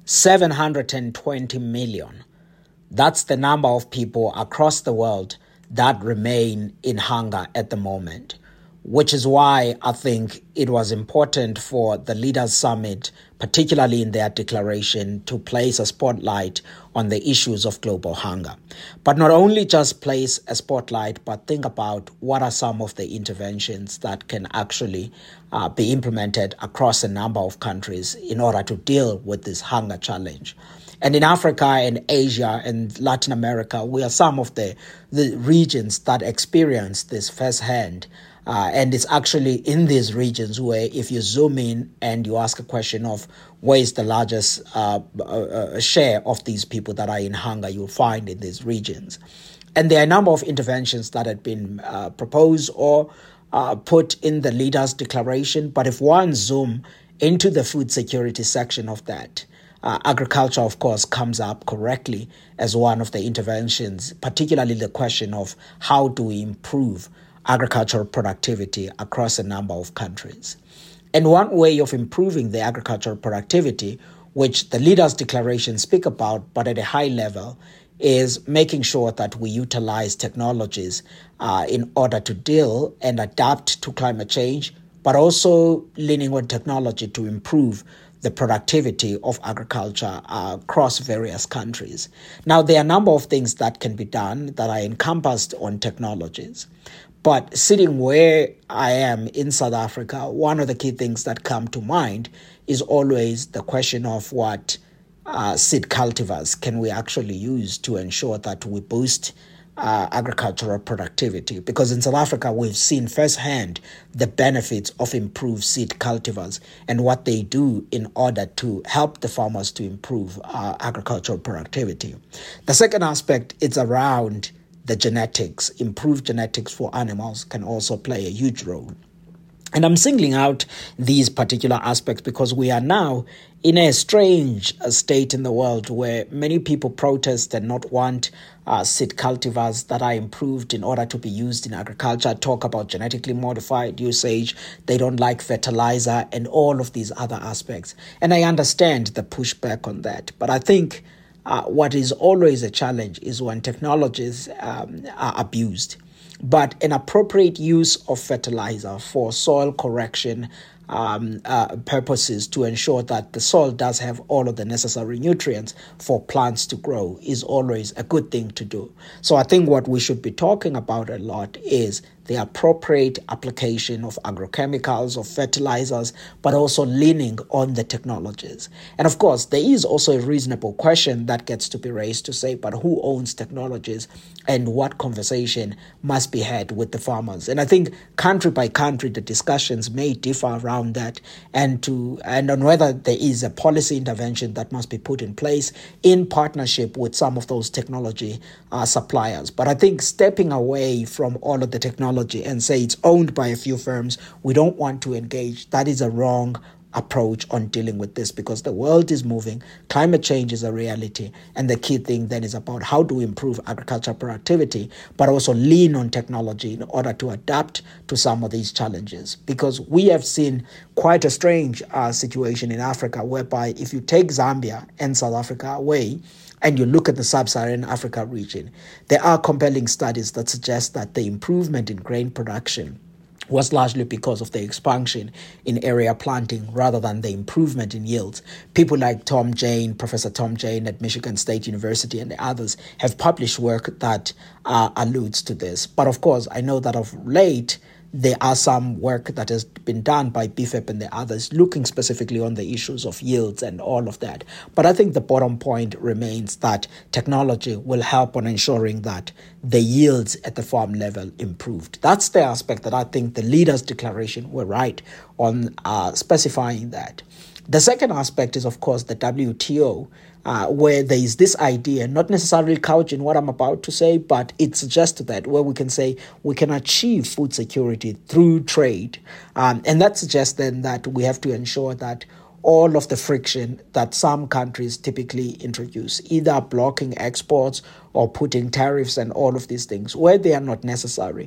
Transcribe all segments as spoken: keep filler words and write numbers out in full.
seven hundred twenty million. That's the number of people across the world that remain in hunger at the moment, which is why I think it was important for the Leaders Summit, particularly in their declaration, to place a spotlight on the issues of global hunger. But not only just place a spotlight, but think about what are some of the interventions that can actually uh, be implemented across a number of countries in order to deal with this hunger challenge. And in Africa and Asia and Latin America, we are some of the, the regions that experience this firsthand. Uh, and it's actually in these regions where if you zoom in and you ask a question of where is the largest uh, uh, share of these people that are in hunger, you'll find in these regions. And there are a number of interventions that had been uh, proposed or uh, put in the Leaders' Declaration. But if one zoom into the food security section of that, Uh, agriculture, of course, comes up correctly as one of the interventions, particularly the question of how do we improve agricultural productivity across a number of countries. And one way of improving the agricultural productivity, which the Leaders' Declaration speak about, but at a high level, is making sure that we utilize technologies uh, in order to deal and adapt to climate change, but also leaning on technology to improve the productivity of agriculture uh, across various countries. Now, there are a number of things that can be done that are encompassed on technologies. But sitting where I am in South Africa, one of the key things that come to mind is always the question of what uh, seed cultivars can we actually use to ensure that we boost Uh, agricultural productivity, because in South Africa we've seen firsthand the benefits of improved seed cultivars and what they do in order to help the farmers to improve uh, agricultural productivity. The second aspect is around the genetics. Improved genetics for animals can also play a huge role. And I'm singling out these particular aspects because we are now in a strange state in the world where many people protest and not want uh, seed cultivars that are improved in order to be used in agriculture, talk about genetically modified usage, they don't like fertilizer and all of these other aspects. And I understand the pushback on that. But I think uh, what is always a challenge is when technologies um, are abused. But an appropriate use of fertilizer for soil correction um, uh, purposes to ensure that the soil does have all of the necessary nutrients for plants to grow is always a good thing to do. So I think what we should be talking about a lot is the appropriate application of agrochemicals, of fertilizers, but also leaning on the technologies. And of course, there is also a reasonable question that gets to be raised to say, but who owns technologies and what conversation must be had with the farmers? And I think country by country, the discussions may differ around that and to and on whether there is a policy intervention that must be put in place in partnership with some of those technology uh, suppliers. But I think stepping away from all of the technology and say it's owned by a few firms, we don't want to engage. That is a wrong approach on dealing with this because the world is moving, climate change is a reality, and the key thing then is about how to improve agricultural productivity, but also lean on technology in order to adapt to some of these challenges. Because we have seen quite a strange uh, situation in Africa whereby if you take Zambia and South Africa away, and you look at the sub-Saharan Africa region, there are compelling studies that suggest that the improvement in grain production was largely because of the expansion in area planting rather than the improvement in yields. People like Tom Jane, Professor Tom Jane at Michigan State University and others have published work that uh, alludes to this. But of course, I know that of late, there are some work that has been done by B F E P and the others looking specifically on the issues of yields and all of that. But I think the bottom point remains that technology will help on ensuring that the yields at the farm level improved. That's the aspect that I think the Leaders' Declaration were right on uh, specifying that. The second aspect is, of course, the W T O, uh, where there is this idea, not necessarily couched in what I'm about to say, but it suggests that where we can say we can achieve food security through trade. Um, and that suggests then that we have to ensure that all of the friction that some countries typically introduce, either blocking exports or putting tariffs and all of these things, where they are not necessary,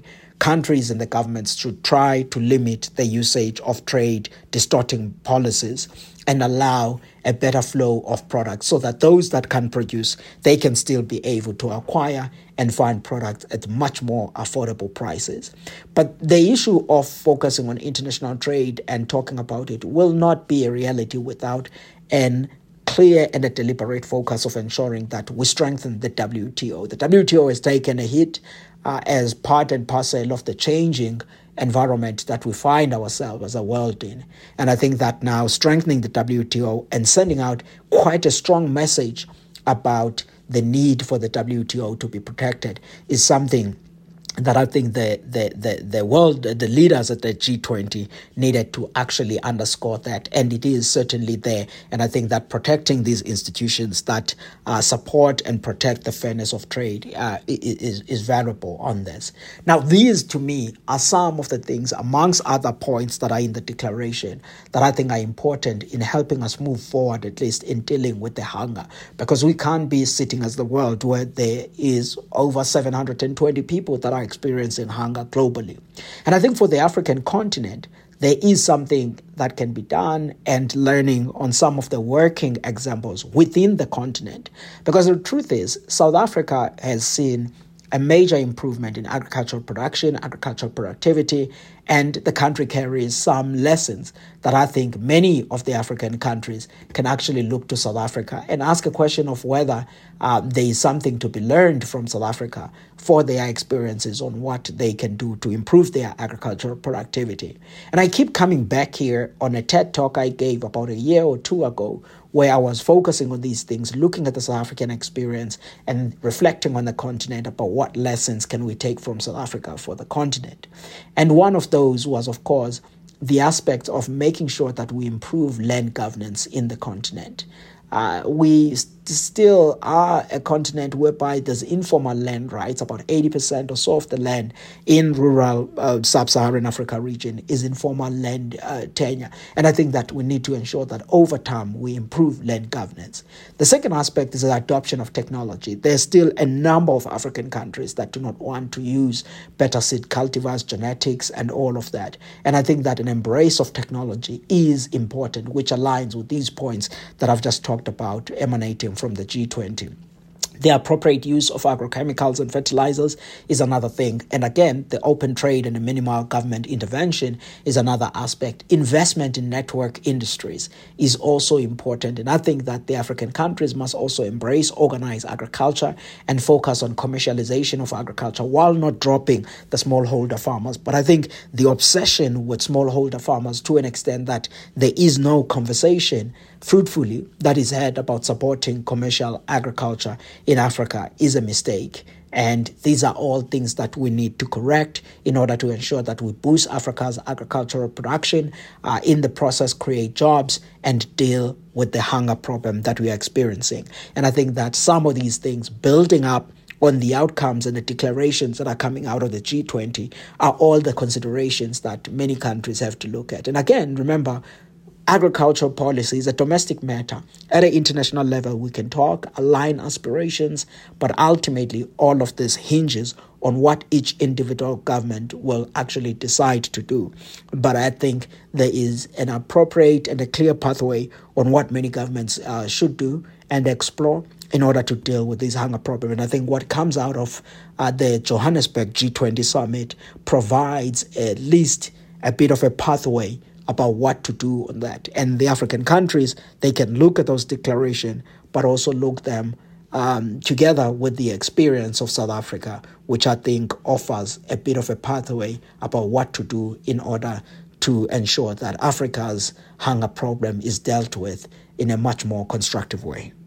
countries and the governments should try to limit the usage of trade distorting policies and allow a better flow of products so that those that can produce, they can still be able to acquire and find products at much more affordable prices. But the issue of focusing on international trade and talking about it will not be a reality without an clear and a deliberate focus of ensuring that we strengthen the W T O. The W T O has taken a hit uh, as part and parcel of the changing environment that we find ourselves as a world in. And I think that now strengthening the W T O and sending out quite a strong message about the need for the W T O to be protected is something that I think the, the, the, the world, the leaders at the G twenty needed to actually underscore that. And it is certainly there. And I think that protecting these institutions that uh, support and protect the fairness of trade uh, is, is valuable on this. Now, these to me are some of the things, amongst other points that are in the declaration, that I think are important in helping us move forward, at least in dealing with the hunger. Because we can't be sitting as the world where there is over seven hundred twenty people that are experiencing hunger globally. And I think for the African continent, there is something that can be done, and learning on some of the working examples within the continent. Because the truth is, South Africa has seen a major improvement in agricultural production, agricultural productivity, and the country carries some lessons that I think many of the African countries can actually look to South Africa and ask a question of whether uh, there is something to be learned from South Africa for their experiences on what they can do to improve their agricultural productivity. And I keep coming back here on a TED Talk I gave about a year or two ago, where I was focusing on these things, looking at the South African experience and reflecting on the continent about what lessons can we take from South Africa for the continent. And one of those was, of course, the aspect of making sure that we improve land governance in the continent. Uh, we st- still are a continent whereby there's informal land rights. About eighty percent or so of the land in rural uh, sub-Saharan Africa region is informal land uh, tenure. And I think that we need to ensure that over time we improve land governance. The second aspect is the adoption of technology. There's still a number of African countries that do not want to use better seed cultivars, genetics, and all of that. And I think that an embrace of technology is important, which aligns with these points that I've just talked about emanating from the G twenty. The appropriate use of agrochemicals and fertilizers is another thing. And again, the open trade and the minimal government intervention is another aspect. Investment in network industries is also important. And I think that the African countries must also embrace organized agriculture and focus on commercialization of agriculture while not dropping the smallholder farmers. But I think the obsession with smallholder farmers, to an extent that there is no conversation fruitfully that is had about supporting commercial agriculture in Africa, is a mistake. And these are all things that we need to correct in order to ensure that we boost Africa's agricultural production, uh, in the process create jobs and deal with the hunger problem that we are experiencing. And I think that some of these things building up on the outcomes and the declarations that are coming out of the G twenty are all the considerations that many countries have to look at. And again, remember, agricultural policy is a domestic matter. At an international level, we can talk, align aspirations, but ultimately all of this hinges on what each individual government will actually decide to do. But I think there is an appropriate and a clear pathway on what many governments uh, should do and explore in order to deal with this hunger problem. And I think what comes out of uh, the Johannesburg G twenty summit provides at least a bit of a pathway about what to do on that. And the African countries, they can look at those declarations, but also look them um, together with the experience of South Africa, which I think offers a bit of a pathway about what to do in order to ensure that Africa's hunger problem is dealt with in a much more constructive way.